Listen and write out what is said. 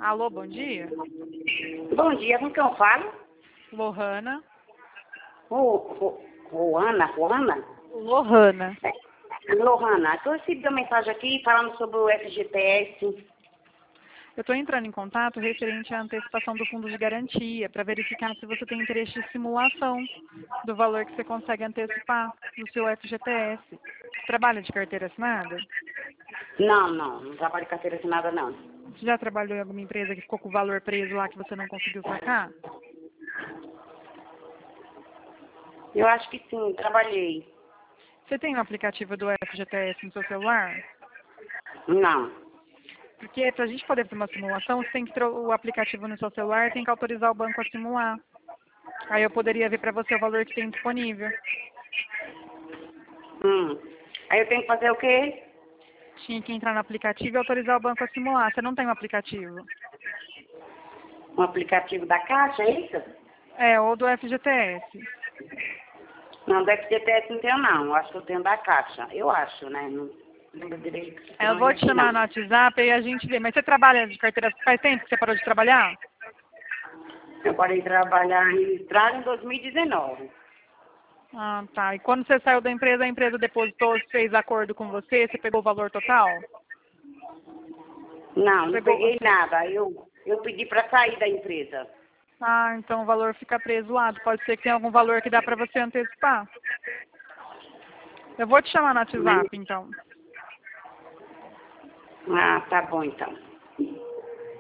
Alô, bom dia. Bom dia, com quem eu falo? Lohana. Roana? Lohana. Lohana, eu recebi uma mensagem aqui falando sobre o FGTS. Eu estou entrando em contato referente à antecipação do fundo de garantia, para verificar se você tem interesse de simulação do valor que você consegue antecipar no seu FGTS. Você trabalha de carteira assinada? Não trabalho de carteira assinada não. Você já trabalhou em alguma empresa que ficou com o valor preso lá que você não conseguiu sacar? Eu acho que sim, trabalhei. Você tem o aplicativo do FGTS no seu celular? Não. Porque para a gente poder fazer uma simulação, você tem que ter o aplicativo no seu celular e tem que autorizar o banco a simular. Aí eu poderia ver para você o valor que tem disponível. Aí eu tenho que fazer o quê? Tinha que entrar no aplicativo e autorizar o banco a simular. Você não tem um aplicativo? Um aplicativo da Caixa, é isso? É, ou do FGTS. Não, do FGTS não tenho não. Eu acho que eu tenho da Caixa. Eu acho, né? Não lembro direito. Eu vou te chamar no WhatsApp e a gente vê. Mas você trabalha de carteira... Faz tempo que você parou de trabalhar? Eu parei de trabalhar registrado em 2019. Ah, tá. E quando você saiu da empresa, a empresa depositou, fez acordo com você, você pegou o valor total? Não peguei nada. Eu pedi para sair da empresa. Ah, então o valor fica preso lá. Pode ser que tenha algum valor que dá para você antecipar. Eu vou te chamar no WhatsApp, então. Ah, tá bom então.